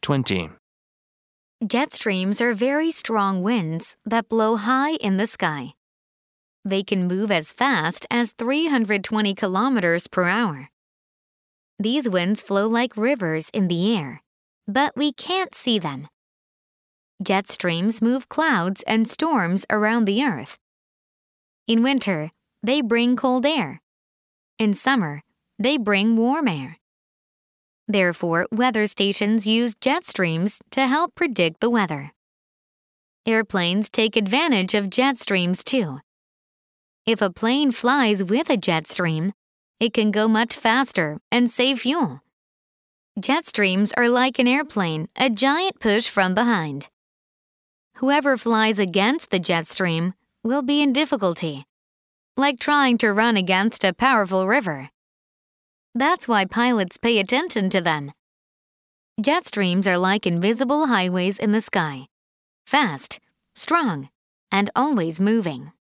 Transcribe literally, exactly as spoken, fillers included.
twenty. Jet streams are very strong winds that blow high in the sky. They can move as fast as three hundred twenty kilometers per hour. These winds flow like rivers in the air, but we can't see them. Jet streams move clouds and storms around the earth. In winter, they bring cold air. In summer, they bring warm air. Therefore, weather stations use jet streams to help predict the weather. Airplanes take advantage of jet streams too. If a plane flies with a jet stream, it can go much faster and save fuel. Jet streams are like an airplane, a giant push from behind. Whoever flies against the jet stream will be in difficulty, like trying to run against a powerful river. That's why pilots pay attention to them. Jet streams are like invisible highways in the sky, fast, strong, and always moving.